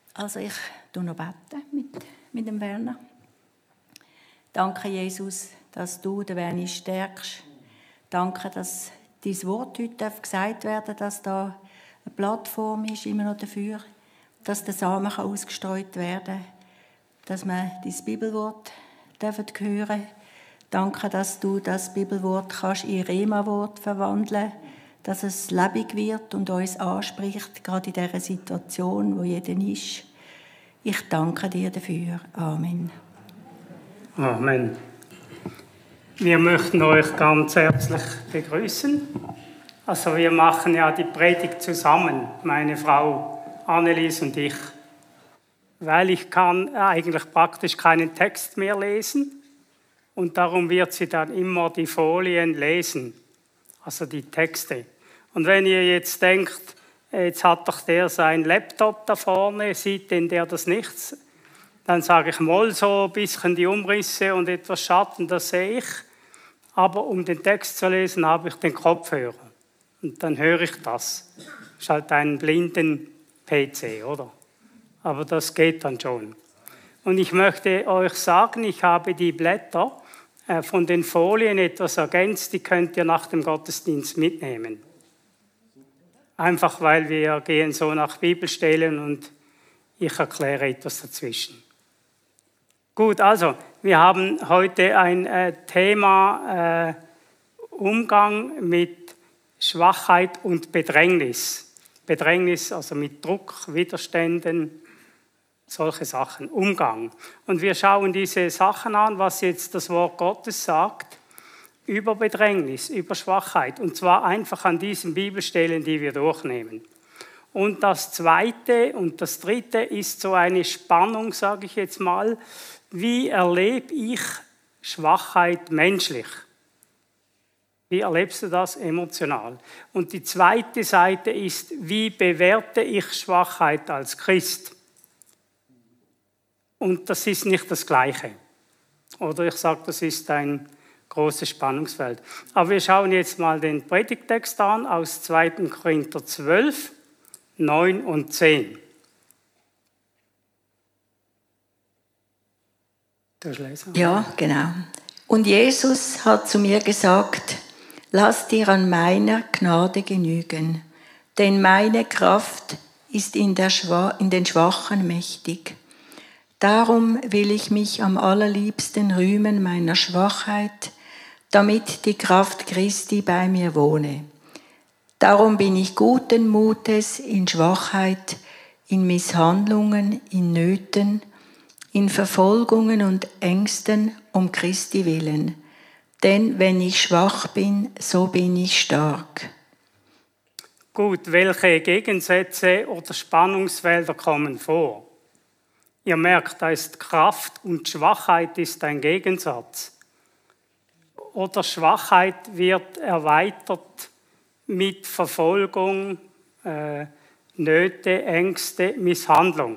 Also ich bete noch mit dem Werner. Danke, Jesus, dass du den Werner stärkst. Danke, dass dein Wort heute gesagt werden darf, dass da eine Plattform ist, immer noch dafür, dass der Samen ausgestreut werden kann, dass wir dein Bibelwort hören dürfen. Danke, dass du das Bibelwort kannst in Rema-Wort verwandeln, dass es lebendig wird und uns anspricht, gerade in dieser Situation, wo jeder ist. Ich danke dir dafür. Amen. Amen. Wir möchten euch ganz herzlich begrüßen. Also wir machen ja die Predigt zusammen, meine Frau Annelies und ich. Weil ich kann eigentlich praktisch keinen Text mehr lesen und darum wird sie dann immer die Folien lesen, also die Texte. Und wenn ihr jetzt denkt, jetzt hat doch der seinen Laptop da vorne, sieht denn der das nichts? Dann sage ich mal so ein bisschen die Umrisse und etwas Schatten, das sehe ich. Aber um den Text zu lesen, habe ich den Kopfhörer. Und dann höre ich das. Das ist halt ein blinden PC, oder? Aber das geht dann schon. Und ich möchte euch sagen, ich habe die Blätter von den Folien etwas ergänzt, die könnt ihr nach dem Gottesdienst mitnehmen. Einfach weil wir gehen so nach Bibelstellen und ich erkläre etwas dazwischen. Gut, also wir haben heute ein Thema Umgang mit Schwachheit und Bedrängnis. Bedrängnis, also mit Druck, Widerständen, solche Sachen, Umgang. Und wir schauen diese Sachen an, was jetzt das Wort Gottes sagt, über Bedrängnis, über Schwachheit. Und zwar einfach an diesen Bibelstellen, die wir durchnehmen. Und das Zweite und das Dritte ist so eine Spannung, sage ich jetzt mal. Wie erlebe ich Schwachheit menschlich? Wie erlebst du das emotional? Und die zweite Seite ist, wie bewerte ich Schwachheit als Christ? Und das ist nicht das Gleiche. Oder ich sage, das ist ein großes Spannungsfeld. Aber wir schauen jetzt mal den Predigtext an aus 2. Korinther 12, 9 und 10. Ja, genau. Und Jesus hat zu mir gesagt, lass dir an meiner Gnade genügen, denn meine Kraft ist in den Schwachen mächtig. Darum will ich mich am allerliebsten rühmen meiner Schwachheit, damit die Kraft Christi bei mir wohne. Darum bin ich guten Mutes in Schwachheit, in Misshandlungen, in Nöten, in Verfolgungen und Ängsten um Christi willen. Denn wenn ich schwach bin, so bin ich stark. Gut, welche Gegensätze oder Spannungsfelder kommen vor? Ihr merkt, da ist Kraft und Schwachheit ist ein Gegensatz. Oder Schwachheit wird erweitert mit Verfolgung, Nöte, Ängste, Misshandlung.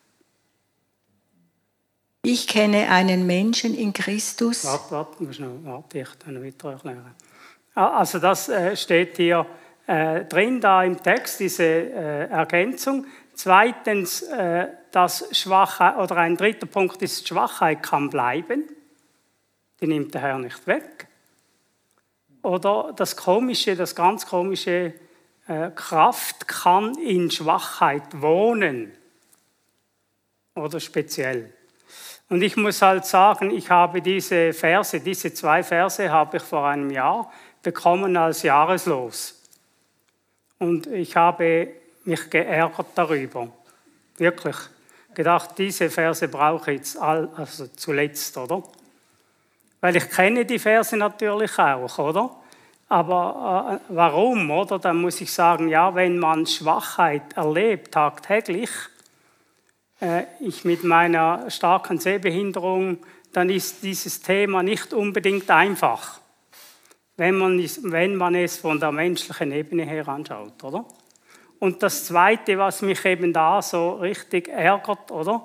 Ich kenne einen Menschen in Christus. Warte, ich dann weiter erklären. Also das steht hier drin, da im Text, diese Ergänzung. Zweitens, dass Schwachheit, oder ein dritter Punkt ist, Schwachheit kann bleiben. Die nimmt der Herr nicht weg. Oder das ganz komische, Kraft kann in Schwachheit wohnen. Oder speziell. Und ich muss halt sagen, ich habe diese 2 Verse habe ich vor einem Jahr bekommen als Jahreslos. Und ich habe mich geärgert darüber. Wirklich. Gedacht, diese Verse brauche ich jetzt also zuletzt, oder? Weil ich kenne die Verse natürlich auch, oder? Aber warum, oder? Dann muss ich sagen, ja, wenn man Schwachheit erlebt, tagtäglich, ich mit meiner starken Sehbehinderung, dann ist dieses Thema nicht unbedingt einfach, wenn man es von der menschlichen Ebene her anschaut, oder? Und das Zweite, was mich eben da so richtig ärgert, oder?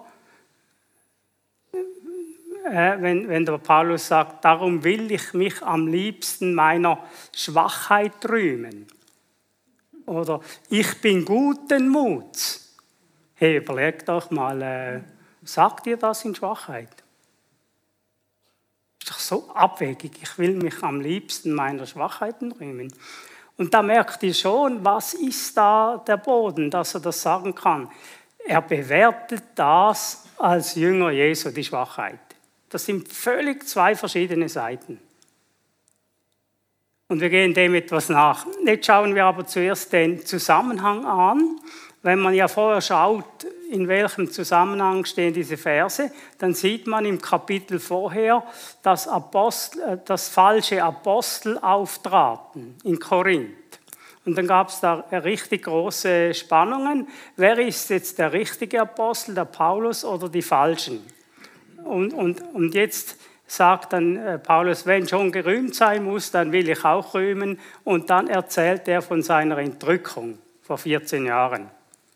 Wenn der Paulus sagt, darum will ich mich am liebsten meiner Schwachheit rühmen. Oder ich bin guten Muts. Hey, überlegt doch mal, sagt ihr das in Schwachheit? Ist doch so abwegig. Ich will mich am liebsten meiner Schwachheiten rühmen. Und da merkt ihr schon, was ist da der Boden, dass er das sagen kann. Er bewertet das als Jünger Jesu, die Schwachheit. Das sind völlig zwei verschiedene Seiten. Und wir gehen dem etwas nach. Jetzt schauen wir aber zuerst den Zusammenhang an. Wenn man ja vorher schaut, in welchem Zusammenhang stehen diese Verse, dann sieht man im Kapitel vorher, dass falsche Apostel auftraten in Korinth. Und dann gab es da richtig große Spannungen. Wer ist jetzt der richtige Apostel, der Paulus oder die Falschen? Und jetzt sagt dann Paulus, wenn schon gerühmt sein muss, dann will ich auch rühmen. Und dann erzählt er von seiner Entrückung vor 14 Jahren.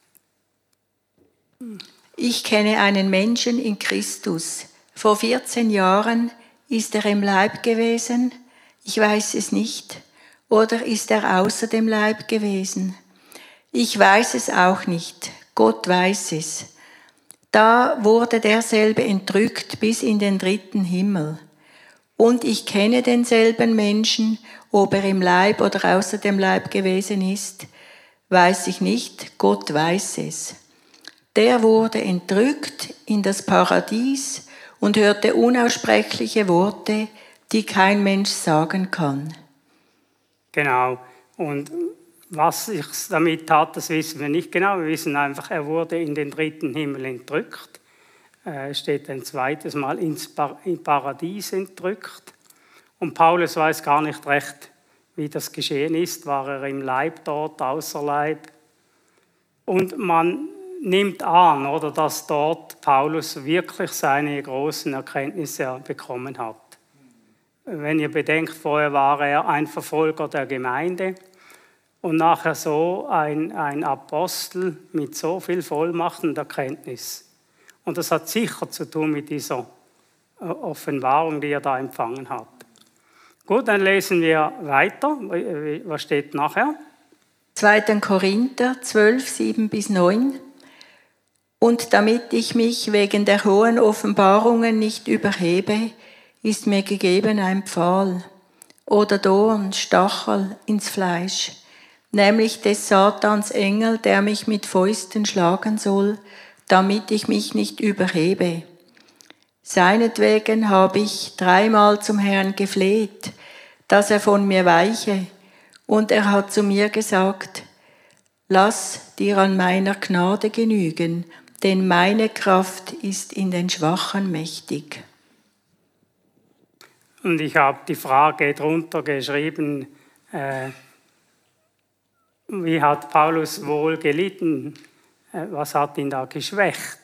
Ich kenne einen Menschen in Christus. Vor 14 Jahren ist er im Leib gewesen. Ich weiß es nicht. Oder ist er außer dem Leib gewesen? Ich weiß es auch nicht. Gott weiß es. Da wurde derselbe entrückt bis in den 3. Himmel. Und ich kenne denselben Menschen, ob er im Leib oder außer dem Leib gewesen ist, weiß ich nicht. Gott weiß es. Der wurde entrückt in das Paradies und hörte unaussprechliche Worte, die kein Mensch sagen kann. Genau. Und was ich damit tat, das wissen wir nicht genau. Wir wissen einfach, er wurde in den 3. Himmel entrückt. Steht ein zweites Mal ins Paradies entrückt. Und Paulus weiß gar nicht recht, wie das geschehen ist. War er im Leib dort, außer Leib? Und man nimmt an, oder, dass dort Paulus wirklich seine großen Erkenntnisse bekommen hat. Wenn ihr bedenkt, vorher war er ein Verfolger der Gemeinde und nachher so ein Apostel mit so viel Vollmacht und Erkenntnis. Und das hat sicher zu tun mit dieser Offenbarung, die er da empfangen hat. Gut, dann lesen wir weiter. Was steht nachher? 2. Korinther 12, 7-9. Und damit ich mich wegen der hohen Offenbarungen nicht überhebe, ist mir gegeben ein Pfahl oder Dorn, Stachel ins Fleisch, nämlich des Satans Engel, der mich mit Fäusten schlagen soll, damit ich mich nicht überhebe. Seinetwegen habe ich 3-mal zum Herrn gefleht, dass er von mir weiche, und er hat zu mir gesagt, lass dir an meiner Gnade genügen, denn meine Kraft ist in den Schwachen mächtig. Und ich habe die Frage drunter geschrieben, wie hat Paulus wohl gelitten? Was hat ihn da geschwächt?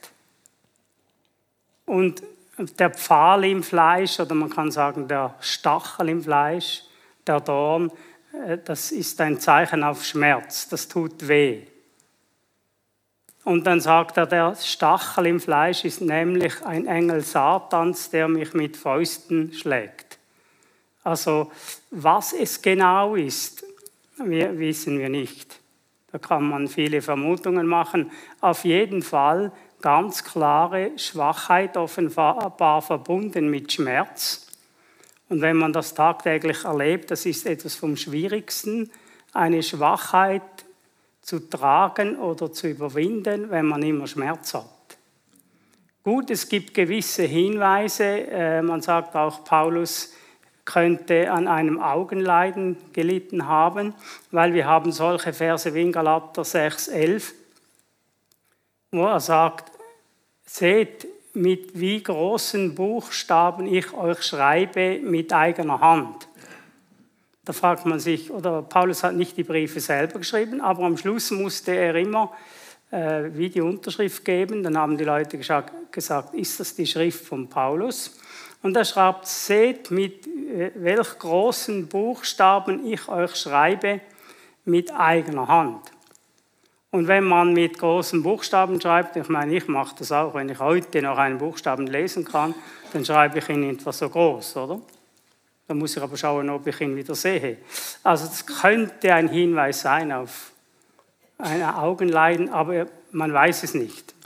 Und der Pfahl im Fleisch, oder man kann sagen der Stachel im Fleisch, der Dorn, das ist ein Zeichen auf Schmerz, das tut weh. Und dann sagt er, der Stachel im Fleisch ist nämlich ein Engel Satans, der mich mit Fäusten schlägt. Also was es genau ist, wissen wir nicht. Da kann man viele Vermutungen machen. Auf jeden Fall ganz klare Schwachheit, offenbar verbunden mit Schmerz. Und wenn man das tagtäglich erlebt, das ist etwas vom Schwierigsten, eine Schwachheit zu tragen oder zu überwinden, wenn man immer Schmerz hat. Gut, es gibt gewisse Hinweise. Man sagt auch, Paulus könnte an einem Augenleiden gelitten haben, weil wir haben solche Verse wie in Galater 6,11, wo er sagt, seht, mit wie großen Buchstaben ich euch schreibe mit eigener Hand. Da fragt man sich, oder Paulus hat nicht die Briefe selber geschrieben, aber am Schluss musste er immer wie die Unterschrift geben. Dann haben die Leute gesagt, ist das die Schrift von Paulus? Und er schreibt, seht, mit welch großen Buchstaben ich euch schreibe mit eigener Hand. Und wenn man mit großen Buchstaben schreibt, ich meine, ich mache das auch, wenn ich heute noch einen Buchstaben lesen kann, dann schreibe ich ihn etwa so groß, oder? Dann muss ich aber schauen, ob ich ihn wieder sehe. Also das könnte ein Hinweis sein auf ein Augenleiden, aber man weiß es nicht.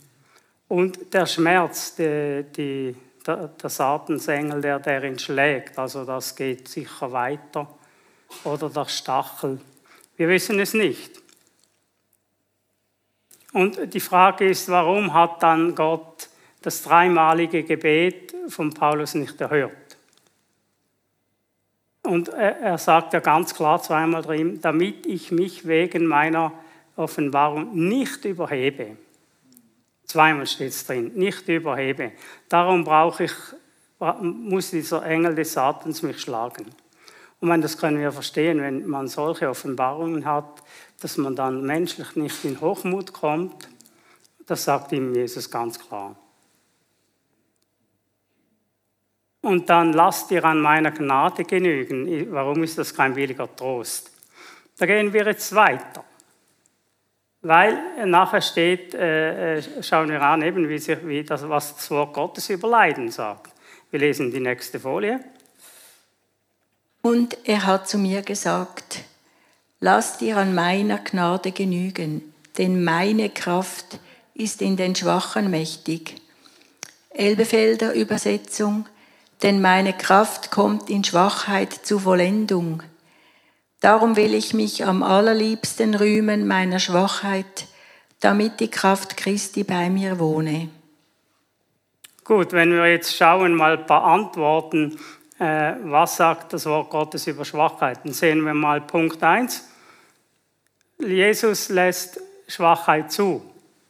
Und der Schmerz, der Satansengel, der ihn schlägt, also das geht sicher weiter. Oder der Stachel. Wir wissen es nicht. Und die Frage ist, warum hat dann Gott das dreimalige Gebet von Paulus nicht erhört? Und er sagt ja ganz klar zweimal drin, damit ich mich wegen meiner Offenbarung nicht überhebe. Zweimal steht es drin, nicht überhebe. Darum muss dieser Engel des Satans mich schlagen. Und das können wir verstehen, wenn man solche Offenbarungen hat, dass man dann menschlich nicht in Hochmut kommt. Das sagt ihm Jesus ganz klar. Und dann lasst ihr an meiner Gnade genügen. Warum ist das kein billiger Trost? Da gehen wir jetzt weiter. Weil nachher steht, schauen wir an, eben was das Wort Gottes über Leiden sagt. Wir lesen die nächste Folie. Und er hat zu mir gesagt, lass dir an meiner Gnade genügen, denn meine Kraft ist in den Schwachen mächtig. Elbefelder Übersetzung, denn meine Kraft kommt in Schwachheit zur Vollendung. Darum will ich mich am allerliebsten rühmen meiner Schwachheit, damit die Kraft Christi bei mir wohne. Gut, wenn wir jetzt schauen, mal ein paar Antworten, was sagt das Wort Gottes über Schwachheiten? Sehen wir mal Punkt 1. Jesus lässt Schwachheit zu.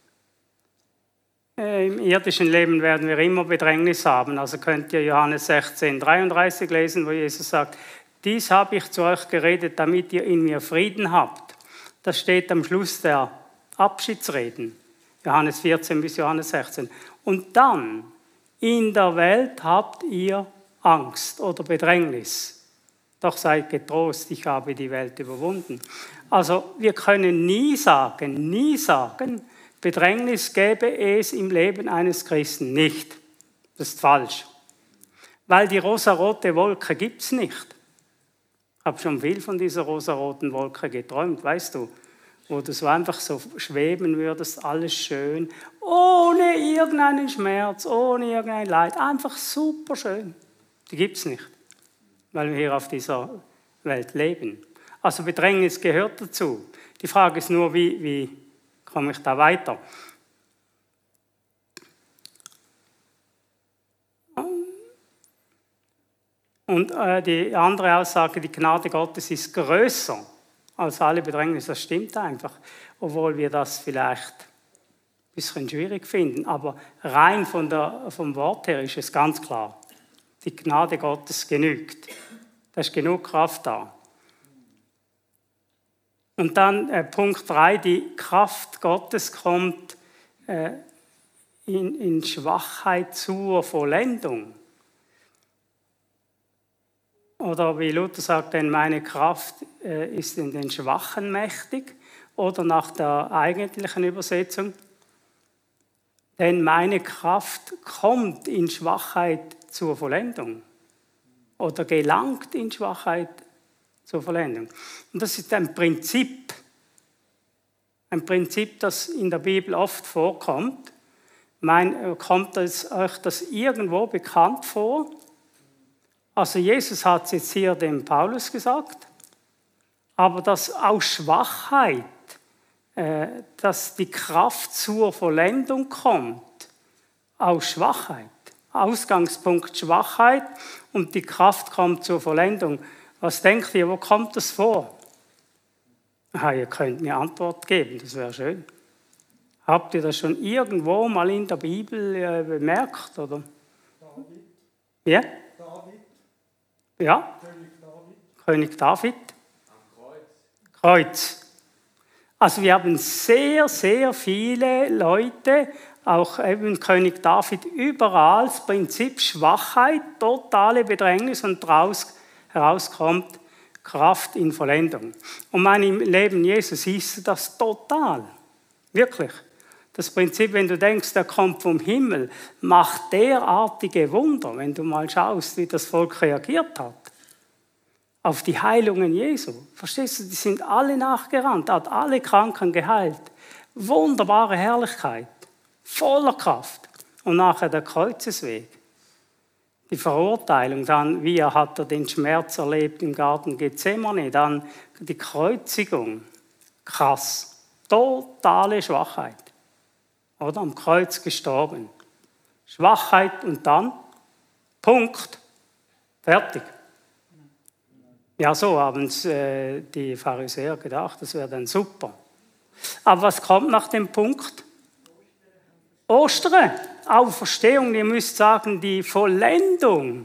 Im irdischen Leben werden wir immer Bedrängnis haben. Also könnt ihr Johannes 16, 33 lesen, wo Jesus sagt, dies habe ich zu euch geredet, damit ihr in mir Frieden habt. Das steht am Schluss der Abschiedsreden. Johannes 14 bis Johannes 16. Und dann, in der Welt habt ihr Angst oder Bedrängnis. Doch seid getrost, ich habe die Welt überwunden. Also wir können nie sagen, Bedrängnis gäbe es im Leben eines Christen nicht. Das ist falsch. Weil die rosarote Wolke gibt es nicht. Ich habe schon viel von dieser rosaroten Wolke geträumt, weißt du, wo du so einfach so schweben würdest, alles schön, ohne irgendeinen Schmerz, ohne irgendein Leid, einfach super schön. Die gibt es nicht, weil wir hier auf dieser Welt leben. Also Bedrängnis gehört dazu. Die Frage ist nur, wie komme ich da weiter? Und die andere Aussage, die Gnade Gottes ist größer als alle Bedrängnis, das stimmt einfach, obwohl wir das vielleicht ein bisschen schwierig finden. Aber rein vom Wort her ist es ganz klar. Die Gnade Gottes genügt. Da ist genug Kraft da. Und dann Punkt 3, die Kraft Gottes kommt in Schwachheit zur Vollendung. Oder wie Luther sagt, denn meine Kraft ist in den Schwachen mächtig. Oder nach der eigentlichen Übersetzung, denn meine Kraft kommt in Schwachheit zur Vollendung. Oder gelangt in Schwachheit zur Vollendung. Und das ist ein Prinzip, das in der Bibel oft vorkommt. Kommt euch das irgendwo bekannt vor? Also Jesus hat es jetzt hier dem Paulus gesagt, aber dass aus Schwachheit, dass die Kraft zur Vollendung kommt, aus Schwachheit. Ausgangspunkt Schwachheit und die Kraft kommt zur Vollendung. Was denkt ihr, wo kommt das vor? Ihr könnt mir Antwort geben, das wäre schön. Habt ihr das schon irgendwo mal in der Bibel bemerkt? Oder? David. Ja? David. Ja? König David. Am Kreuz. Also wir haben sehr, sehr viele Leute, auch eben König David, überall das Prinzip Schwachheit, totale Bedrängnis und herauskommt Kraft in Vollendung. Und im Leben Jesus siehst du das total. Wirklich. Das Prinzip, wenn du denkst, der kommt vom Himmel, macht derartige Wunder, wenn du mal schaust, wie das Volk reagiert hat. Auf die Heilungen Jesu. Verstehst du, die sind alle nachgerannt, hat alle Kranken geheilt. Wunderbare Herrlichkeit. voller Kraft. Und nachher der Kreuzesweg. Die Verurteilung, dann, wie hat er den Schmerz erlebt im Garten Gethsemane, dann die Kreuzigung. Krass. Totale Schwachheit. Oder am Kreuz gestorben. Schwachheit und dann Punkt. Fertig. Ja, so haben es die Pharisäer gedacht, das wäre dann super. Aber was kommt nach dem Punkt? Ostern, Auferstehung, ihr müsst sagen, die Vollendung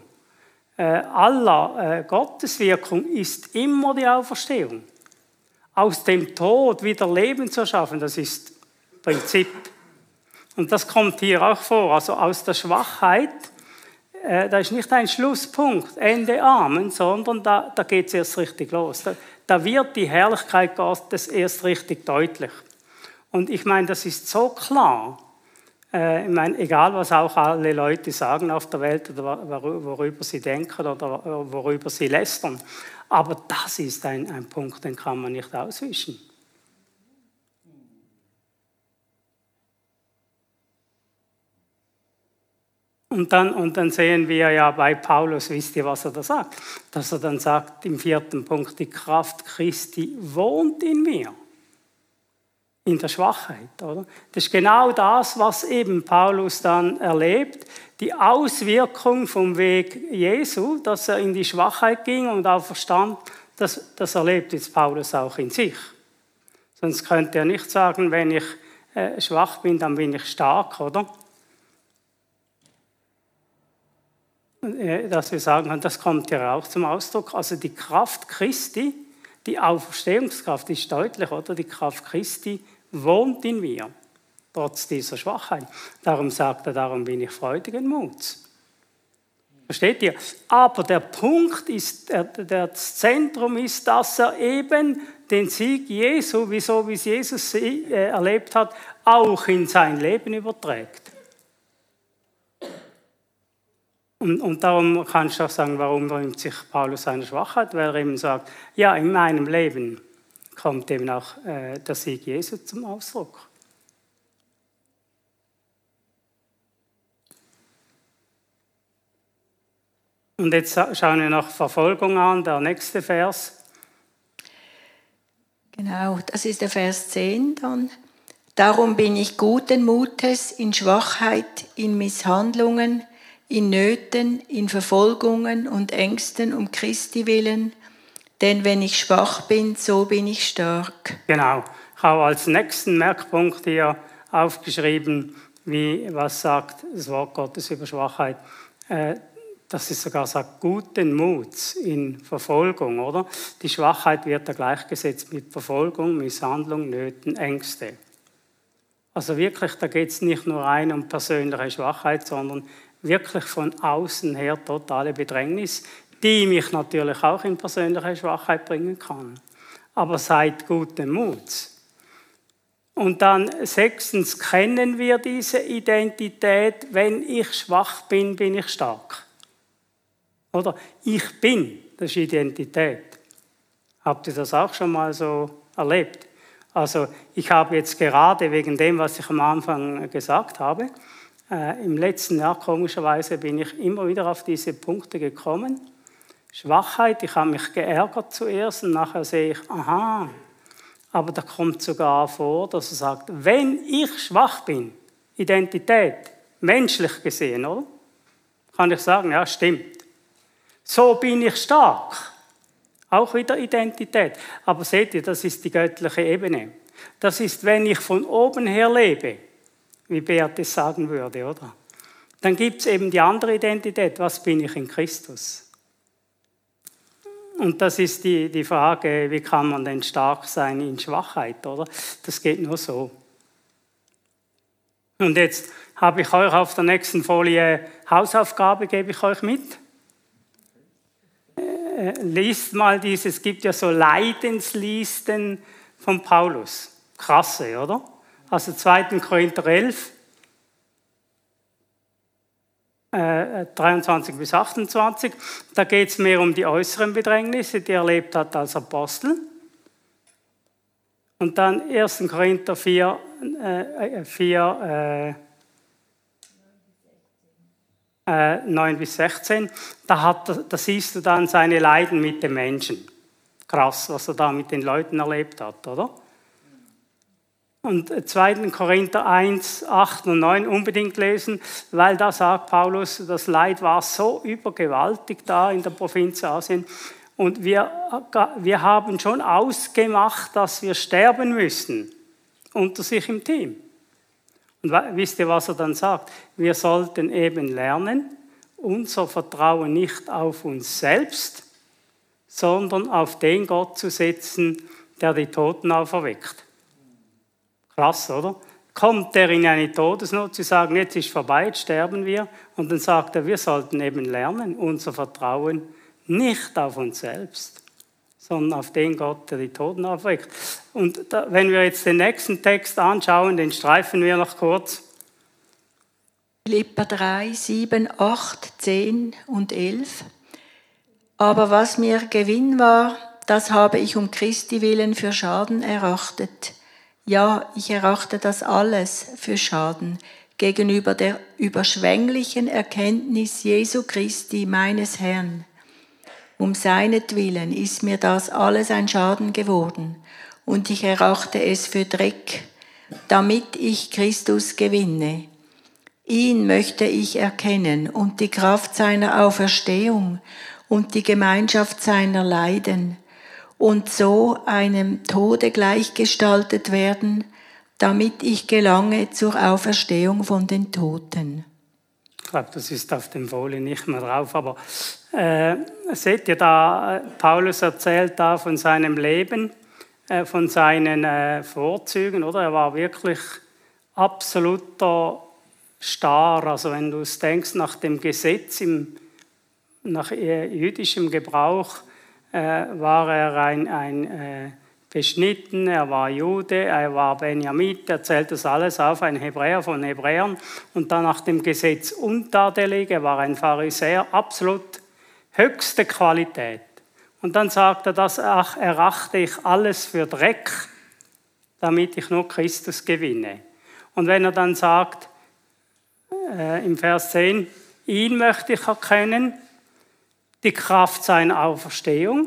aller Gotteswirkung ist immer die Auferstehung. Aus dem Tod wieder Leben zu schaffen, das ist Prinzip. Und das kommt hier auch vor, also aus der Schwachheit, da ist nicht ein Schlusspunkt, Ende Amen, sondern da geht es erst richtig los. Da wird die Herrlichkeit Gottes erst richtig deutlich. Und ich meine, das ist so klar. Ich meine, egal was auch alle Leute sagen auf der Welt oder worüber sie denken oder worüber sie lästern, aber das ist ein Punkt, den kann man nicht auswischen. Und dann sehen wir ja bei Paulus, wisst ihr, was er da sagt? Dass er dann sagt im 4. Punkt, die Kraft Christi wohnt in mir. In der Schwachheit, oder? Das ist genau das, was eben Paulus dann erlebt. Die Auswirkung vom Weg Jesu, dass er in die Schwachheit ging und auch verstand, das erlebt jetzt Paulus auch in sich. Sonst könnte er nicht sagen, wenn ich schwach bin, dann bin ich stark, oder? Dass wir sagen, das kommt ja auch zum Ausdruck. Also die Kraft Christi, die Auferstehungskraft ist deutlich, oder? Die Kraft Christi wohnt in mir, trotz dieser Schwachheit. Darum sagt er, darum bin ich freudigen Muts. Versteht ihr? Aber der Punkt ist, das Zentrum ist, dass er eben den Sieg Jesu, wie es Jesus erlebt hat, auch in sein Leben überträgt. Und darum kannst du auch sagen, warum rühmt sich Paulus seiner Schwachheit, weil er eben sagt, ja, in meinem Leben kommt eben auch der Sieg Jesu zum Ausdruck. Und jetzt schauen wir noch Verfolgung an, der nächste Vers. Genau, das ist der Vers 10 dann. Darum bin ich guten Mutes in Schwachheit, in Misshandlungen, in Nöten, in Verfolgungen und Ängsten um Christi willen, denn wenn ich schwach bin, so bin ich stark. Genau, ich habe als nächsten Merkpunkt hier aufgeschrieben, was sagt das Wort Gottes über Schwachheit, dass es sogar sagt, guten Muts in Verfolgung, oder? Die Schwachheit wird da gleichgesetzt mit Verfolgung, Misshandlung, Nöten, Ängste. Also wirklich, da geht es nicht nur rein um persönliche Schwachheit, sondern wirklich von außen her totale Bedrängnis, die mich natürlich auch in persönliche Schwachheit bringen kann. Aber seid guten Muts. Und dann 6. kennen wir diese Identität, wenn ich schwach bin, bin ich stark. Oder ich bin, das ist Identität. Habt ihr das auch schon mal so erlebt? Also ich habe jetzt gerade wegen dem, was ich am Anfang gesagt habe, im letzten Jahr, komischerweise, bin ich immer wieder auf diese Punkte gekommen. Schwachheit, ich habe mich geärgert zuerst und nachher sehe ich, aha, aber da kommt sogar vor, dass er sagt, wenn ich schwach bin, Identität, menschlich gesehen, oder? Kann ich sagen, ja, stimmt. So bin ich stark. Auch wieder Identität. Aber seht ihr, das ist die göttliche Ebene. Das ist, wenn ich von oben her lebe, wie Beat es sagen würde, oder? Dann gibt es eben die andere Identität. Was bin ich in Christus? Und das ist die Frage, wie kann man denn stark sein in Schwachheit, oder? Das geht nur so. Und jetzt habe ich euch auf der nächsten Folie Hausaufgabe, gebe ich euch mit. Liest mal es gibt ja so Leidenslisten von Paulus. Krasse, oder? Also 2. Korinther 11, 23 bis 28. Da geht es mehr um die äußeren Bedrängnisse, die er erlebt hat als Apostel. Und dann 1. Korinther 4, 9 bis 16, da siehst du dann seine Leiden mit den Menschen. Krass, was er da mit den Leuten erlebt hat, oder? Und 2. Korinther 1, 8 und 9 unbedingt lesen, weil da sagt Paulus, das Leid war so übergewaltig da in der Provinz Asien. Und wir haben schon ausgemacht, dass wir sterben müssen, unter sich im Team. Und wisst ihr, was er dann sagt? Wir sollten eben lernen, unser Vertrauen nicht auf uns selbst, sondern auf den Gott zu setzen, der die Toten auferweckt. Krass, oder? Kommt der in eine Todesnot, zu sagen, jetzt ist vorbei, jetzt sterben wir. Und dann sagt er, wir sollten eben lernen, unser Vertrauen nicht auf uns selbst, sondern auf den Gott, der die Toten auferweckt. Und wenn wir jetzt den nächsten Text anschauen, den streifen wir noch kurz. Philipper 3, 7, 8, 10 und 11. Aber was mir Gewinn war, das habe ich um Christi willen für Schaden erachtet. Ja, ich erachte das alles für Schaden gegenüber der überschwänglichen Erkenntnis Jesu Christi, meines Herrn. Um seinetwillen ist mir das alles ein Schaden geworden, und ich erachte es für Dreck, damit ich Christus gewinne. Ihn möchte ich erkennen und die Kraft seiner Auferstehung und die Gemeinschaft seiner Leiden, und so einem Tode gleichgestaltet werden, damit ich gelange zur Auferstehung von den Toten. Ich glaube, das ist auf dem Folie nicht mehr drauf, aber seht ihr da, Paulus erzählt da von seinem Leben, von seinen Vorzügen, oder? Er war wirklich absoluter Star, also wenn du es denkst, nach dem Gesetz, nach jüdischem Gebrauch, war er ein beschnitten, er war Jude, er war Benjamit, er zählt das alles auf, ein Hebräer von Hebräern, und dann nach dem Gesetz untadelig, er war ein Pharisäer, absolut höchste Qualität. Und dann sagt er, das erachte ich alles für Dreck, damit ich nur Christus gewinne. Und wenn er dann sagt, im Vers 10, ihn möchte ich erkennen, die Kraft seiner Auferstehung.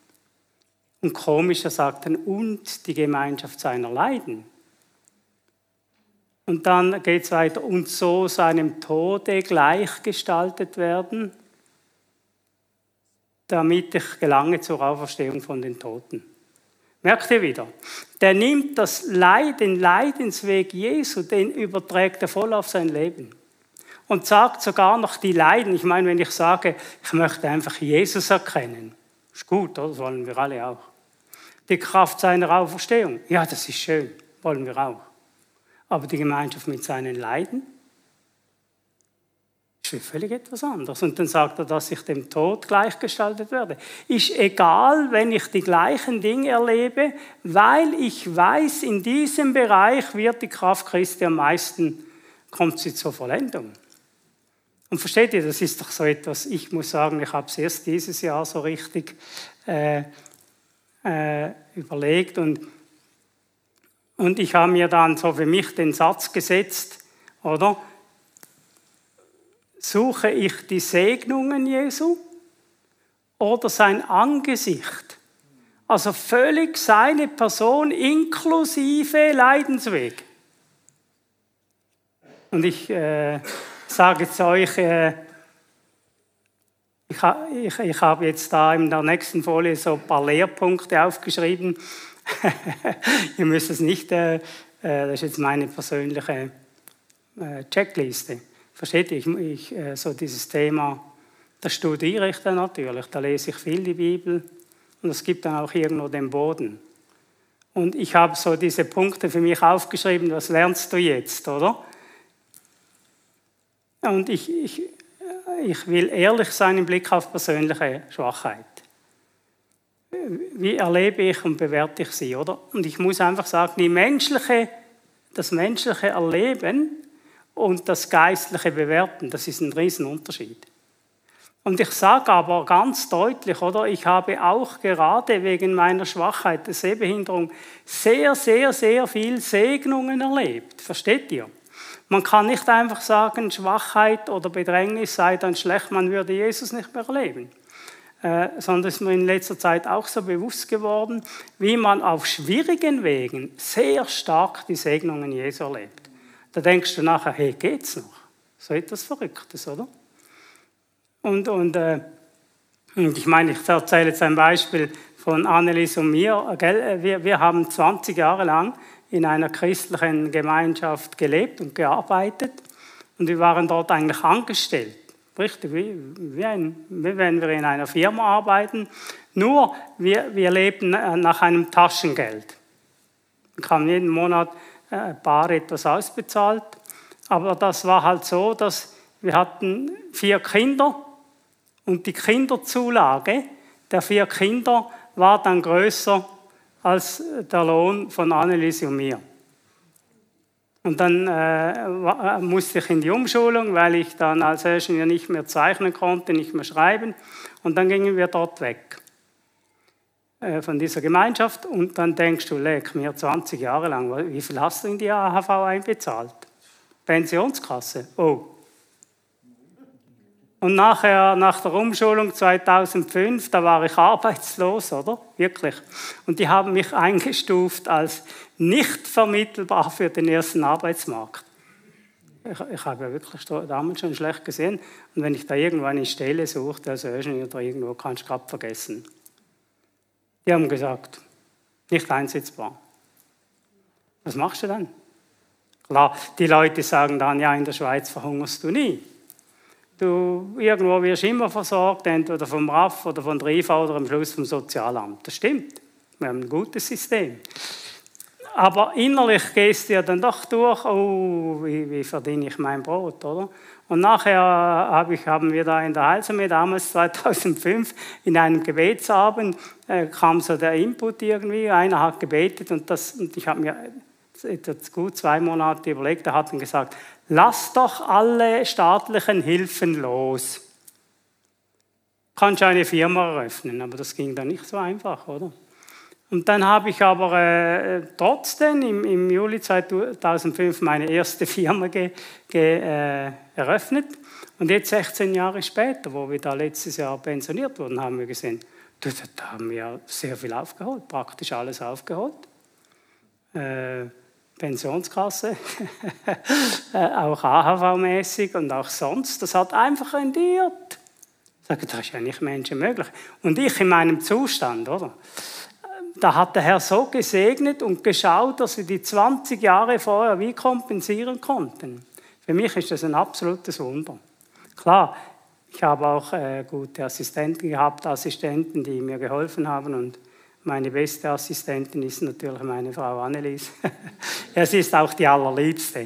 Und komisch, er sagt dann, und die Gemeinschaft seiner Leiden. Und dann geht es weiter, und so seinem Tode gleichgestaltet werden, damit ich gelange zur Auferstehung von den Toten. Merkt ihr wieder? Der nimmt das den Leidensweg Jesu, den überträgt er voll auf sein Leben. Und sagt sogar noch die Leiden. Ich meine, wenn ich sage, ich möchte einfach Jesus erkennen, ist gut, oder? Das wollen wir alle auch. Die Kraft seiner Auferstehung, ja, das ist schön, wollen wir auch. Aber die Gemeinschaft mit seinen Leiden ist völlig etwas anderes. Und dann sagt er, dass ich dem Tod gleichgestaltet werde. Ist egal, wenn ich die gleichen Dinge erlebe, weil ich weiß, in diesem Bereich wird die Kraft Christi am meisten, kommt sie zur Vollendung. Und versteht ihr, das ist doch so etwas, ich muss sagen, ich habe es erst dieses Jahr so richtig überlegt und ich habe mir dann so für mich den Satz gesetzt, oder? Suche ich die Segnungen Jesu oder sein Angesicht? Also völlig seine Person inklusive Leidensweg. Und ich sage jetzt euch, ich habe jetzt da in der nächsten Folie so ein paar Lehrpunkte aufgeschrieben. Ihr müsst es nicht, das ist jetzt meine persönliche Checkliste. Versteht ihr, so dieses Thema, das studiere ich dann natürlich, da lese ich viel die Bibel und es gibt dann auch irgendwo den Boden. Und ich habe so diese Punkte für mich aufgeschrieben, was lernst du jetzt, oder? Und ich will ehrlich sein im Blick auf persönliche Schwachheit. Wie erlebe ich und bewerte ich sie, oder? Und ich muss einfach sagen, das menschliche Erleben und das geistliche Bewerten, das ist ein Riesenunterschied. Und ich sage aber ganz deutlich, oder? Ich habe auch gerade wegen meiner Schwachheit, der Sehbehinderung, sehr, sehr, sehr viel Segnungen erlebt. Versteht ihr? Man kann nicht einfach sagen, Schwachheit oder Bedrängnis sei dann schlecht, man würde Jesus nicht mehr erleben. Sondern es ist mir in letzter Zeit auch so bewusst geworden, wie man auf schwierigen Wegen sehr stark die Segnungen Jesu erlebt. Da denkst du nachher, hey, geht's noch? So etwas Verrücktes, oder? Und ich meine, ich erzähle jetzt ein Beispiel von Annelies und mir. Wir haben 20 Jahre lang in einer christlichen Gemeinschaft gelebt und gearbeitet und wir waren dort eigentlich angestellt. Richtig, wie wenn wir in einer Firma arbeiten, nur wir lebten nach einem Taschengeld. Wir haben jeden Monat ein paar etwas ausbezahlt, aber das war halt so, dass wir hatten 4 Kinder und die Kinderzulage der 4 Kinder war dann größer als der Lohn von Annelies und mir. Und dann musste ich in die Umschulung, weil ich dann als Ingenieur nicht mehr zeichnen konnte, nicht mehr schreiben. Und dann gingen wir dort weg von dieser Gemeinschaft. Und dann denkst du, leck mir 20 Jahre lang, wie viel hast du in die AHV einbezahlt? Pensionskasse, oh. Und nachher, nach der Umschulung 2005, da war ich arbeitslos, oder? Wirklich. Und die haben mich eingestuft als nicht vermittelbar für den ersten Arbeitsmarkt. Ich habe ja wirklich damals schon schlecht gesehen. Und wenn ich da irgendwo eine Stelle suchte, also oder irgendwo, kannst du gerade vergessen. Die haben gesagt, nicht einsetzbar. Was machst du dann? Klar, die Leute sagen dann, ja, in der Schweiz verhungerst du nie. Du irgendwo wirst immer versorgt, entweder vom RAF oder von der IV oder am Schluss vom Sozialamt. Das stimmt. Wir haben ein gutes System. Aber innerlich gehst du ja dann doch durch, oh, wie verdiene ich mein Brot, oder? Und nachher haben wir da in der Heilsarmee damals 2005 in einem Gebetsabend kam so der Input irgendwie, einer hat gebetet und ich habe mir jetzt gut 2 Monate überlegt, er hat dann gesagt, lass doch alle staatlichen Hilfen los. Kannst eine Firma eröffnen, aber das ging dann nicht so einfach, oder? Und dann habe ich aber trotzdem im Juli 2005 meine erste Firma eröffnet. Und jetzt 16 Jahre später, wo wir da letztes Jahr pensioniert wurden, haben wir gesehen, da haben wir sehr viel aufgeholt, praktisch alles aufgeholt. Pensionskasse, auch AHV-mäßig und auch sonst. Das hat einfach rendiert. Ich sage, das ist ja nicht menschenmöglich. Und ich in meinem Zustand, oder? Da hat der Herr so gesegnet und geschaut, dass wir die 20 Jahre vorher wie kompensieren konnten. Für mich ist das ein absolutes Wunder. Klar, ich habe auch gute Assistenten gehabt, Assistenten, die mir geholfen haben und meine beste Assistentin ist natürlich meine Frau Annelies. Ja, sie ist auch die allerliebste.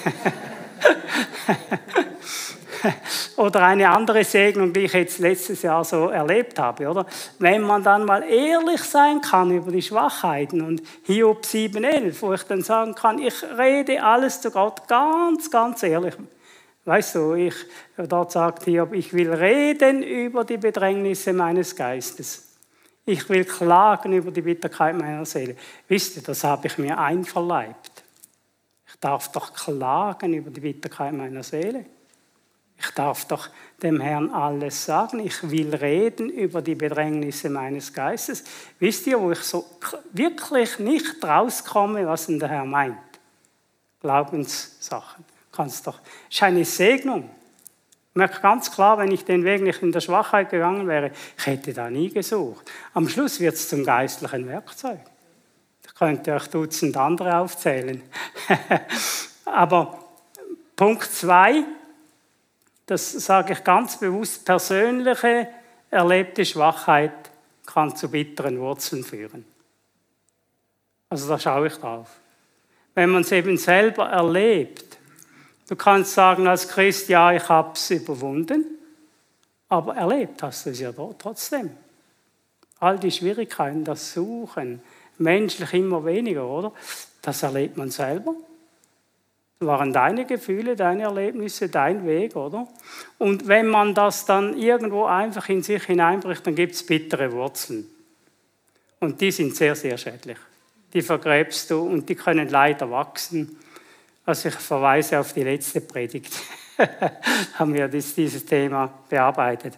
Oder eine andere Segnung, die ich jetzt letztes Jahr so erlebt habe, oder? Wenn man dann mal ehrlich sein kann über die Schwachheiten und Hiob 7,11, wo ich dann sagen kann, ich rede alles zu Gott ganz, ganz ehrlich. Weißt du, dort sagt Hiob, ich will reden über die Bedrängnisse meines Geistes. Ich will klagen über die Bitterkeit meiner Seele. Wisst ihr, das habe ich mir einverleibt. Ich darf doch klagen über die Bitterkeit meiner Seele. Ich darf doch dem Herrn alles sagen. Ich will reden über die Bedrängnisse meines Geistes. Wisst ihr, wo ich so wirklich nicht rauskomme, was denn der Herr meint? Glaubenssachen. Das ist eine Segnung. Ich merke ganz klar, wenn ich den Weg nicht in der Schwachheit gegangen wäre, ich hätte da nie gesucht. Am Schluss wird es zum geistlichen Werkzeug. Ich könnte euch Dutzend andere aufzählen. Aber Punkt 2, das sage ich ganz bewusst, persönliche erlebte Schwachheit kann zu bitteren Wurzeln führen. Also da schaue ich drauf. Wenn man es eben selber erlebt, du kannst sagen als Christ, ja, ich habe es überwunden, aber erlebt hast du es ja trotzdem. All die Schwierigkeiten, das Suchen, menschlich immer weniger, oder? Das erlebt man selber. Das waren deine Gefühle, deine Erlebnisse, dein Weg, oder? Und wenn man das dann irgendwo einfach in sich hineinbricht, dann gibt es bittere Wurzeln. Und die sind sehr, sehr schädlich. Die vergräbst du und die können leider wachsen. Also ich verweise auf die letzte Predigt. Haben wir dieses Thema bearbeitet.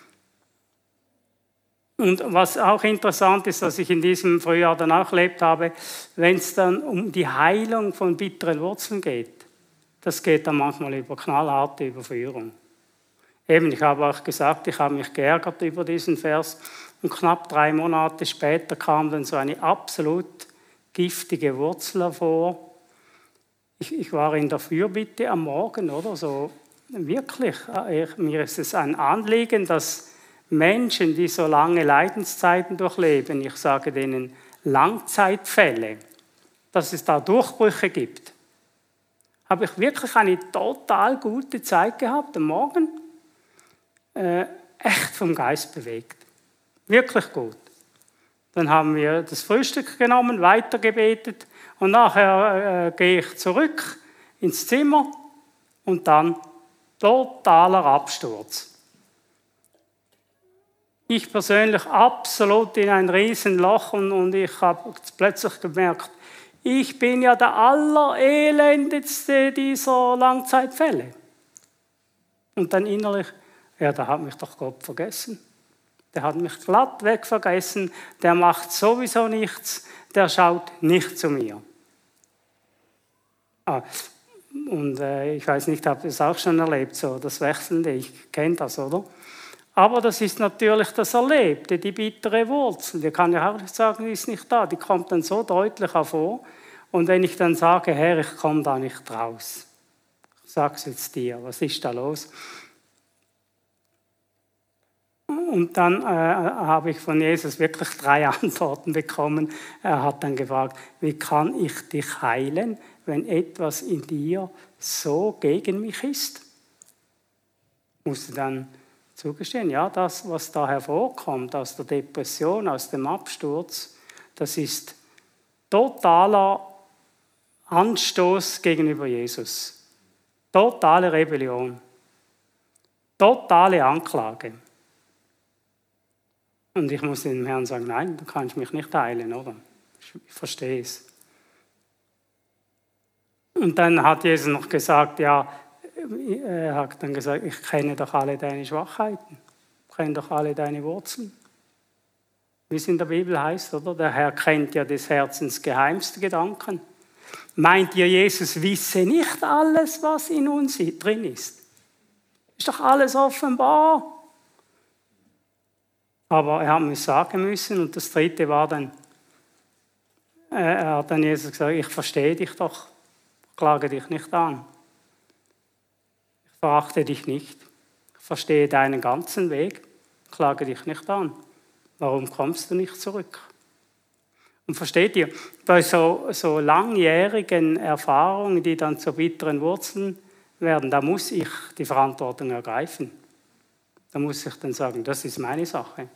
Und was auch interessant ist, was ich in diesem Frühjahr dann auch erlebt habe, wenn es dann um die Heilung von bitteren Wurzeln geht, das geht dann manchmal über knallharte Überführung. Eben, ich habe auch gesagt, ich habe mich geärgert über diesen Vers und knapp 3 Monate später kam dann so eine absolut giftige Wurzel hervor. Ich war in der Fürbitte am Morgen, oder so. Wirklich, mir ist es ein Anliegen, dass Menschen, die so lange Leidenszeiten durchleben, ich sage denen Langzeitfälle, dass es da Durchbrüche gibt. Habe ich wirklich eine total gute Zeit gehabt am Morgen. Echt vom Geist bewegt. Wirklich gut. Dann haben wir das Frühstück genommen, weitergebetet und nachher gehe ich zurück ins Zimmer und dann totaler Absturz. Ich persönlich absolut in ein Riesenloch und ich habe plötzlich gemerkt, ich bin ja der allerelendetste dieser Langzeitfälle. Und dann innerlich, ja, da hat mich doch Gott vergessen. Der hat mich glatt weg vergessen, der macht sowieso nichts, der schaut nicht zu mir. Und ich weiß nicht, habt ihr es auch schon erlebt, so das Wechselnde, ich kenne das, oder? Aber das ist natürlich das Erlebte, die bittere Wurzel. Die kann ja auch nicht sagen, die ist nicht da. Die kommt dann so deutlich hervor. Und wenn ich dann sage, Herr, ich komme da nicht raus. Ich sage es jetzt dir, was ist da los? Und dann habe ich von Jesus wirklich 3 Antworten bekommen. Er hat dann gefragt, wie kann ich dich heilen, wenn etwas in dir so gegen mich ist? Ich musste dann zugestehen, ja, das, was da hervorkommt aus der Depression, aus dem Absturz, das ist totaler Anstoß gegenüber Jesus. Totale Rebellion. Totale Anklage. Und ich muss dem Herrn sagen, nein, du kannst mich nicht heilen, oder? Ich verstehe es. Und dann hat Jesus noch gesagt, ja, er hat dann gesagt, ich kenne doch alle deine Schwachheiten, ich kenne doch alle deine Wurzeln. Wie es in der Bibel heißt, oder? Der Herr kennt ja des Herzens geheimste Gedanken. Meint ihr, Jesus wisse nicht alles, was in uns drin ist? Ist doch alles offenbar. Aber er hat mir sagen müssen, und das 3. war dann, er hat dann Jesus gesagt, ich verstehe dich doch, klage dich nicht an. Ich verachte dich nicht. Ich verstehe deinen ganzen Weg, klage dich nicht an. Warum kommst du nicht zurück? Und versteht ihr, bei so langjährigen Erfahrungen, die dann zu bitteren Wurzeln werden, da muss ich die Verantwortung ergreifen. Da muss ich dann sagen, das ist meine Sache.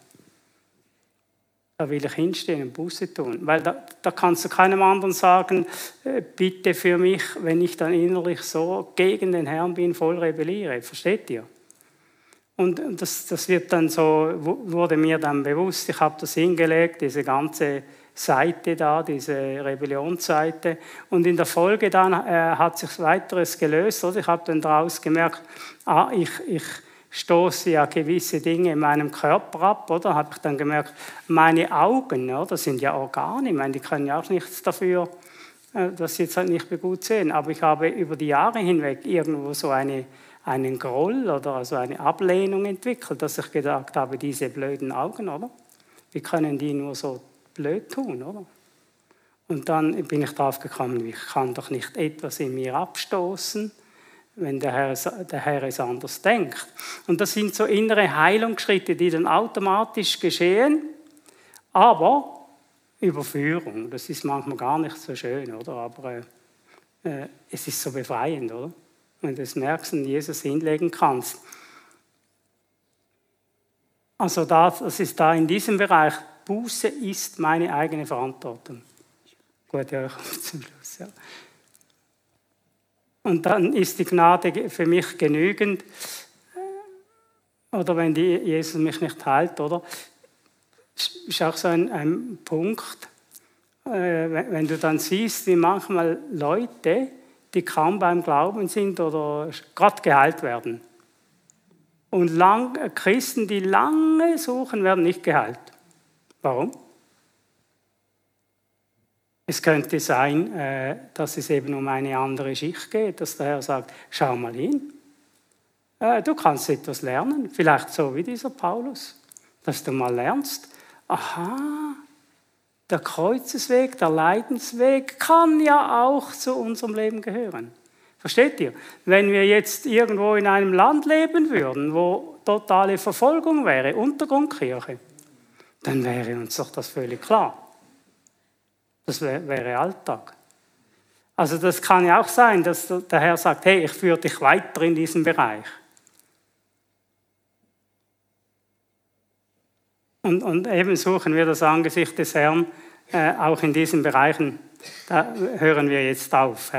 Da will ich hinstehen und Buße tun. Weil da kannst du keinem anderen sagen, bitte für mich, wenn ich dann innerlich so gegen den Herrn bin, voll rebelliere. Versteht ihr? Und das wird dann so, wurde mir dann bewusst, ich habe das hingelegt, diese ganze Seite da, diese Rebellionsseite. Und in der Folge dann hat sich weiteres gelöst. Oder? Ich habe dann daraus gemerkt, ich stoße ja gewisse Dinge in meinem Körper ab, oder? Habe ich dann gemerkt, meine Augen, ja, das sind ja Organe, ich meine, die können ja auch nichts dafür, dass sie jetzt halt nicht mehr gut sehen. Aber ich habe über die Jahre hinweg irgendwo so einen Groll oder also eine Ablehnung entwickelt, dass ich gedacht habe, diese blöden Augen, oder? Wie können die nur so blöd tun, oder? Und dann bin ich drauf gekommen, ich kann doch nicht etwas in mir abstoßen, wenn der Herr es anders denkt. Und das sind so innere Heilungsschritte, die dann automatisch geschehen, aber Überführung, das ist manchmal gar nicht so schön, oder? Aber es ist so befreiend, oder? Wenn du es merkst und Jesus hinlegen kannst. Also das ist da in diesem Bereich, Buße ist meine eigene Verantwortung. Gut, ja, ich komme zum Schluss, ja. Und dann ist die Gnade für mich genügend. Oder wenn Jesus mich nicht heilt, oder? Das ist auch so ein Punkt, wenn du dann siehst, wie manchmal Leute die kaum beim Glauben sind oder gerade geheilt werden. Und Christen, die lange suchen, werden nicht geheilt. Warum? Es könnte sein, dass es eben um eine andere Schicht geht, dass der Herr sagt, schau mal hin, du kannst etwas lernen, vielleicht so wie dieser Paulus, dass du mal lernst, aha, der Kreuzesweg, der Leidensweg kann ja auch zu unserem Leben gehören. Versteht ihr? Wenn wir jetzt irgendwo in einem Land leben würden, wo totale Verfolgung wäre, Untergrundkirche, dann wäre uns doch das völlig klar. Das wäre Alltag. Also das kann ja auch sein, dass der Herr sagt, hey, ich führe dich weiter in diesem Bereich. Und eben suchen wir das Angesicht des Herrn auch in diesen Bereichen. Da hören wir jetzt auf.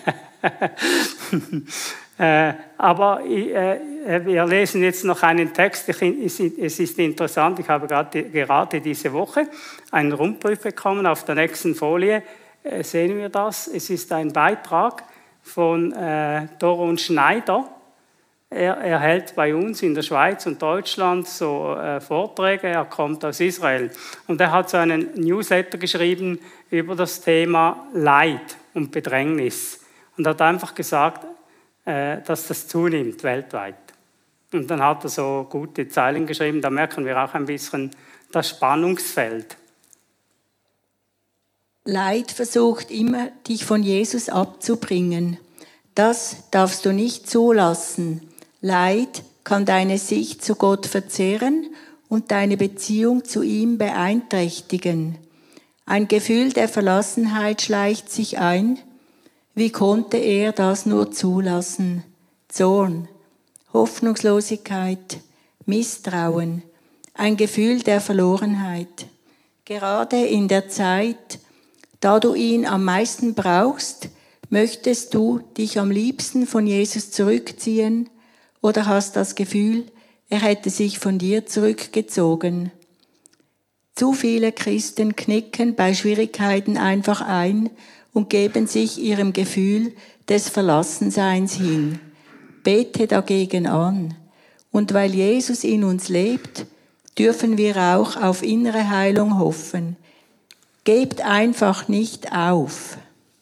Aber wir lesen jetzt noch einen Text. Es ist interessant, ich habe gerade diese Woche einen Rundbrief bekommen. Auf der nächsten Folie sehen wir das. Es ist ein Beitrag von Doron Schneider. Er hält bei uns in der Schweiz und Deutschland so Vorträge. Er kommt aus Israel. Und er hat so einen Newsletter geschrieben über das Thema Leid und Bedrängnis. Und hat einfach gesagt, dass das zunimmt weltweit. Und dann hat er so gute Zeilen geschrieben, da merken wir auch ein bisschen das Spannungsfeld. Leid versucht immer, dich von Jesus abzubringen. Das darfst du nicht zulassen. Leid kann deine Sicht zu Gott verzehren und deine Beziehung zu ihm beeinträchtigen. Ein Gefühl der Verlassenheit schleicht sich ein. Wie konnte er das nur zulassen? Zorn, Hoffnungslosigkeit, Misstrauen, ein Gefühl der Verlorenheit. Gerade in der Zeit, da du ihn am meisten brauchst, möchtest du dich am liebsten von Jesus zurückziehen oder hast das Gefühl, er hätte sich von dir zurückgezogen. Zu viele Christen knicken bei Schwierigkeiten einfach ein und geben sich ihrem Gefühl des Verlassenseins hin. Bete dagegen an. Und weil Jesus in uns lebt, dürfen wir auch auf innere Heilung hoffen. Gebt einfach nicht auf.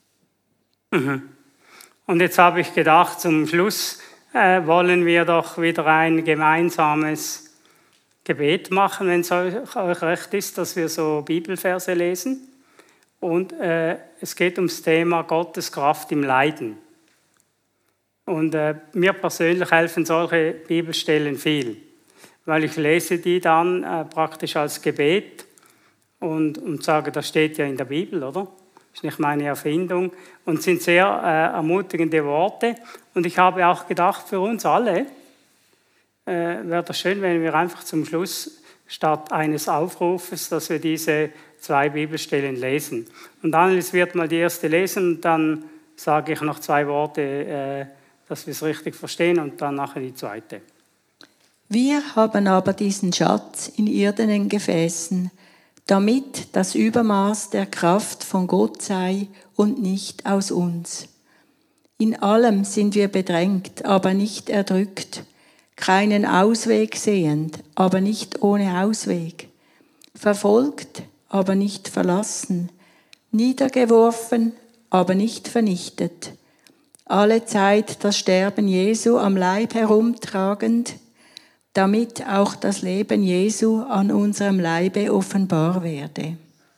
Und jetzt habe ich gedacht, zum Schluss wollen wir doch wieder ein gemeinsames Gebet machen, wenn es euch recht ist, dass wir so Bibelverse lesen. Und es geht ums Thema Gottes Kraft im Leiden. Und mir persönlich helfen solche Bibelstellen viel, weil ich lese die dann praktisch als Gebet und sage, das steht ja in der Bibel, oder? Das ist nicht meine Erfindung und sind sehr ermutigende Worte. Und ich habe auch gedacht, für uns alle wäre das schön, wenn wir einfach zum Schluss statt eines Aufrufes, dass wir diese 2 Bibelstellen lesen. Und Annelies wird mal die erste lesen und dann sage ich noch 2 Worte, dass wir es richtig verstehen und dann nachher die zweite. Wir haben aber diesen Schatz in irdenen Gefäßen, damit das Übermaß der Kraft von Gott sei und nicht aus uns. In allem sind wir bedrängt, aber nicht erdrückt, keinen Ausweg sehend, aber nicht ohne Ausweg, verfolgt, aber nicht verlassen, niedergeworfen, aber nicht vernichtet, alle Zeit das Sterben Jesu am Leib herumtragend, damit auch das Leben Jesu an unserem Leibe offenbar werde.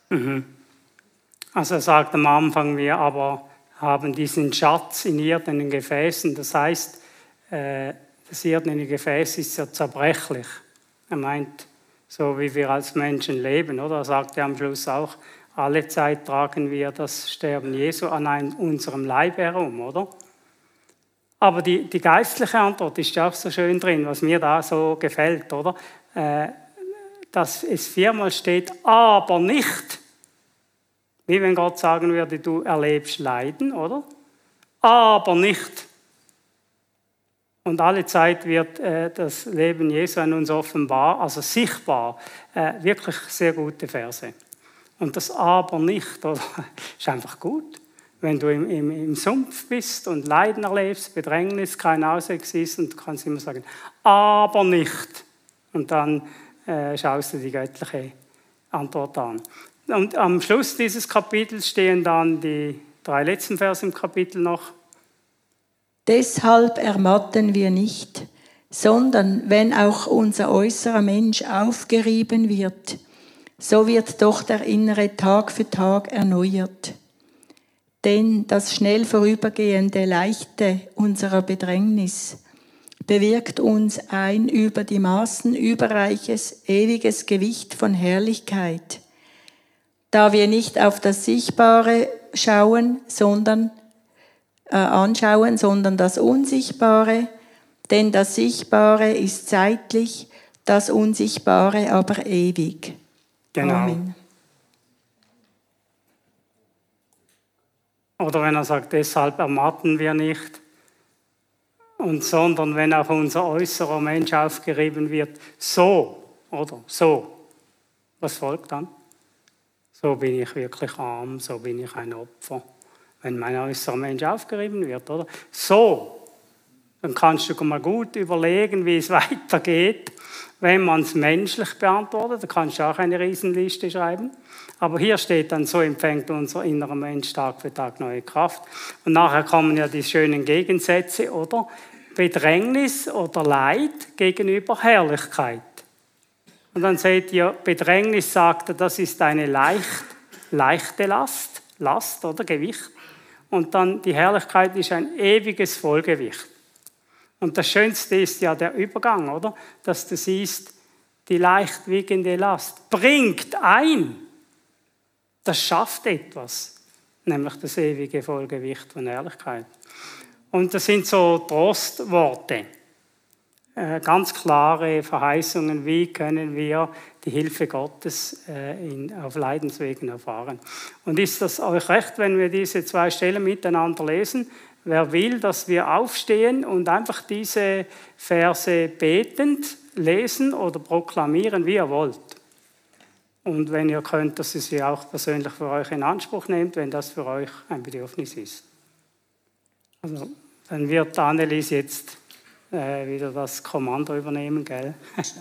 Also er sagt am Anfang, wir aber haben diesen Schatz in irdenen Gefäßen. Das heißt, das irdene Gefäß ist ja zerbrechlich. Er meint, so wie wir als Menschen leben, oder? Er sagt ja am Schluss auch, alle Zeit tragen wir das Sterben Jesu an unserem Leib herum, oder? Aber die geistliche Antwort ist ja auch so schön drin, was mir da so gefällt, oder? Dass es 4-mal steht, aber nicht. Wie wenn Gott sagen würde, du erlebst Leiden, oder? Aber nicht. Und alle Zeit wird das Leben Jesu an uns offenbar, also sichtbar. Wirklich sehr gute Verse. Und das aber nicht, oder? Ist einfach gut. wenn du im Sumpf bist und Leiden erlebst, Bedrängnis, kein Ausweg siehst und du kannst immer sagen, aber nicht. Und dann schaust du die göttliche Antwort an. Und am Schluss dieses Kapitels stehen dann die 3 letzten Verse im Kapitel noch. Deshalb ermatten wir nicht, sondern wenn auch unser äußerer Mensch aufgerieben wird, so wird doch der innere Tag für Tag erneuert. Denn das schnell vorübergehende Leichte unserer Bedrängnis bewirkt uns ein über die Maßen überreiches, ewiges Gewicht von Herrlichkeit, da wir nicht auf das Sichtbare anschauen, sondern das Unsichtbare, denn das Sichtbare ist zeitlich, das Unsichtbare aber ewig. Genau. Amen. Oder wenn er sagt, deshalb ermatten wir nicht, sondern wenn auch unser äußerer Mensch aufgerieben wird, so, oder so. Was folgt dann? So bin ich wirklich arm, so bin ich ein Opfer. Wenn mein äußerer Mensch aufgerieben wird, oder? So, dann kannst du mal gut überlegen, wie es weitergeht, wenn man es menschlich beantwortet. Da kannst du auch eine Riesenliste schreiben. Aber hier steht dann, so empfängt unser innerer Mensch Tag für Tag neue Kraft. Und nachher kommen ja die schönen Gegensätze, oder? Bedrängnis oder Leid gegenüber Herrlichkeit. Und dann seht ihr, Bedrängnis sagt er, das ist eine leichte Last oder Gewicht. Und dann die Herrlichkeit ist ein ewiges Vollgewicht. Und das Schönste ist ja der Übergang, oder? Dass du siehst, die leicht wiegende Last bringt ein. Das schafft etwas, nämlich das ewige Vollgewicht von Herrlichkeit. Und das sind so Trostworte, ganz klare Verheißungen, wie können wir die Hilfe Gottes auf Leidenswegen erfahren. Und ist das euch recht, wenn wir diese 2 Stellen miteinander lesen? Wer will, dass wir aufstehen und einfach diese Verse betend lesen oder proklamieren, wie ihr wollt. Und wenn ihr könnt, dass ihr sie auch persönlich für euch in Anspruch nehmt, wenn das für euch ein Bedürfnis ist. Also, dann wird Annelies jetzt wieder das Kommando übernehmen, gell?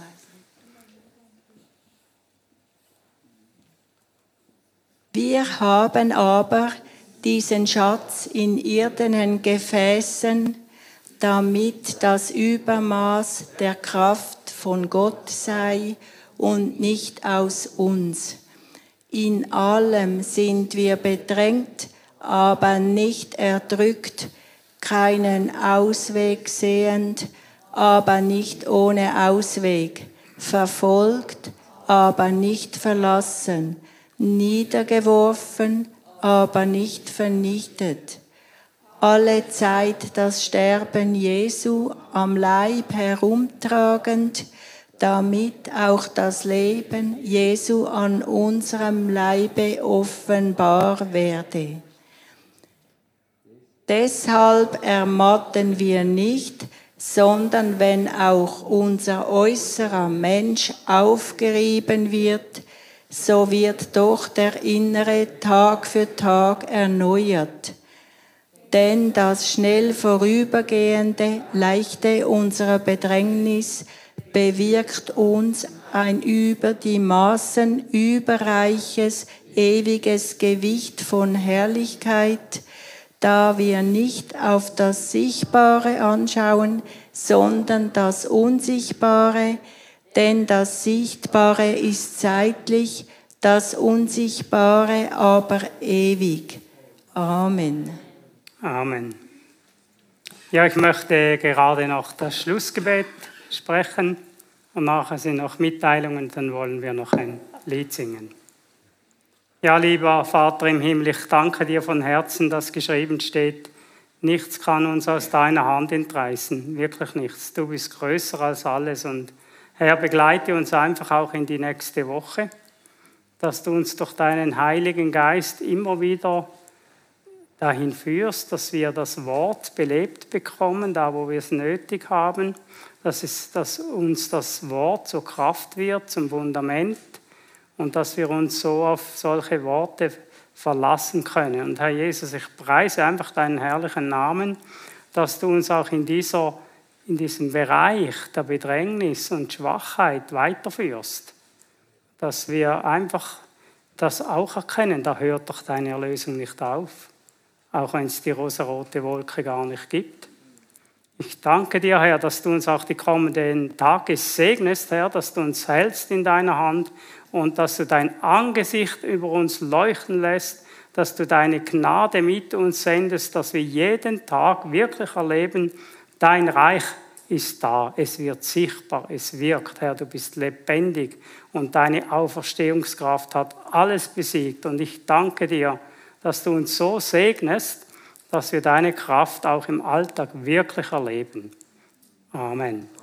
Wir haben aber diesen Schatz in irdenen Gefäßen, damit das Übermaß der Kraft von Gott sei und nicht aus uns. In allem sind wir bedrängt, aber nicht erdrückt, keinen Ausweg sehend, aber nicht ohne Ausweg, verfolgt, aber nicht verlassen, niedergeworfen, aber nicht vernichtet. Alle Zeit das Sterben Jesu am Leib herumtragend, damit auch das Leben Jesu an unserem Leibe offenbar werde. Deshalb ermatten wir nicht, sondern wenn auch unser äußerer Mensch aufgerieben wird, so wird doch der innere Tag für Tag erneuert. Denn das schnell vorübergehende Leichte unserer Bedrängnis bewirkt uns ein über die Maßen überreiches, ewiges Gewicht von Herrlichkeit, da wir nicht auf das Sichtbare anschauen, sondern das Unsichtbare, denn das Sichtbare ist zeitlich, das Unsichtbare aber ewig. Amen. Amen. Ja, ich möchte gerade noch das Schlussgebet sprechen und nachher sind noch Mitteilungen, dann wollen wir noch ein Lied singen. Ja, lieber Vater im Himmel, ich danke dir von Herzen, dass geschrieben steht, nichts kann uns aus deiner Hand entreißen, wirklich nichts. Du bist größer als alles und Herr, begleite uns einfach auch in die nächste Woche, dass du uns durch deinen Heiligen Geist immer wieder dahin führst, dass wir das Wort belebt bekommen, da wo wir es nötig haben, dass uns das Wort zur Kraft wird, zum Fundament und dass wir uns so auf solche Worte verlassen können. Und Herr Jesus, ich preise einfach deinen herrlichen Namen, dass du uns auch in diesem Bereich der Bedrängnis und Schwachheit weiterführst. Dass wir einfach das auch erkennen, da hört doch deine Erlösung nicht auf, auch wenn es die rosarote Wolke gar nicht gibt. Ich danke dir, Herr, dass du uns auch die kommenden Tage segnest, Herr, dass du uns hältst in deiner Hand und dass du dein Angesicht über uns leuchten lässt, dass du deine Gnade mit uns sendest, dass wir jeden Tag wirklich erleben, dein Reich ist da, es wird sichtbar, es wirkt, Herr, du bist lebendig und deine Auferstehungskraft hat alles besiegt. Und ich danke dir, dass du uns so segnest, dass wir deine Kraft auch im Alltag wirklich erleben. Amen.